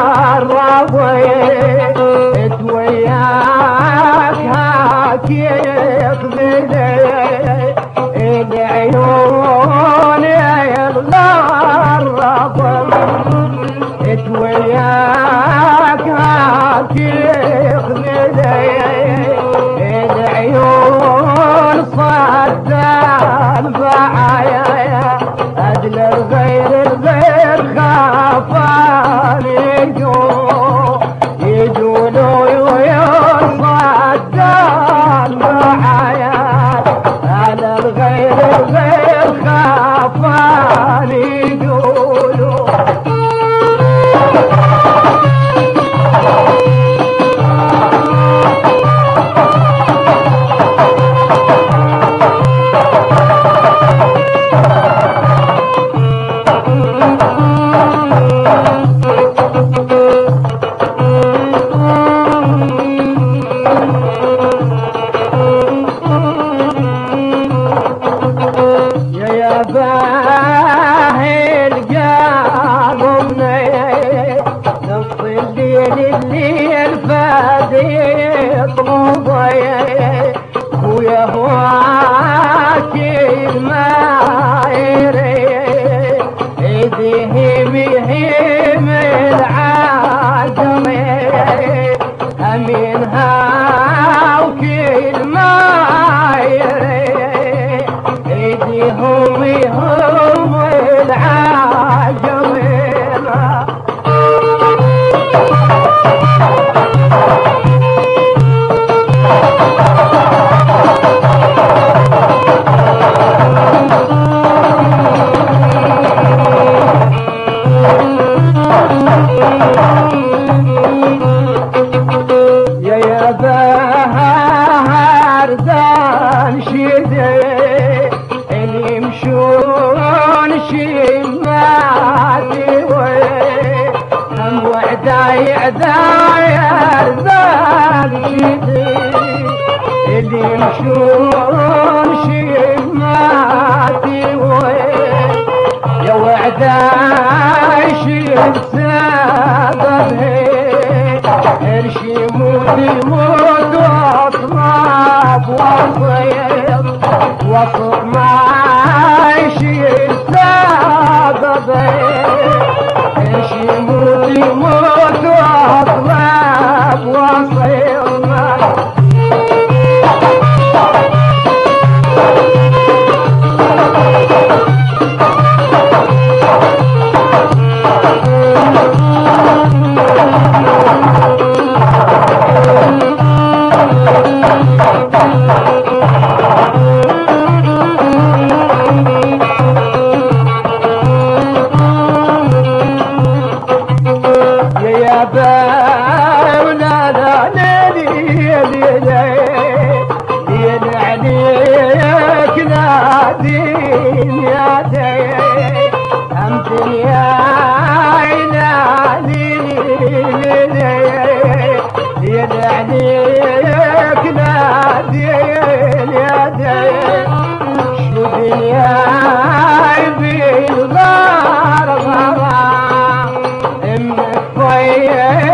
رضيت وياك هاكيك العيون رضيت وياك هاكيك العيون صدان بعايا أجل الغير خافاني يجولوا يصدان بعايا على الغير خافاني يقولوا الليل فادي طوبي ويا هواكي المايري ايديه مهم العجمي امين هاوكي المايري ايديهم هم العجمي يا بهار دان شدي اللي يمشون شماتي هم وعداي عداير دان شدي اللي يمشون شماتي يا وعداي شد سببه ارشي يموت واطلب وصيد وسط ما يشيل سببه ارشي يموت واطلب وصيد عليك نادين يا دي أمتن يا عيني عليك نادين يا دي شو دنيا بالغار غرام امك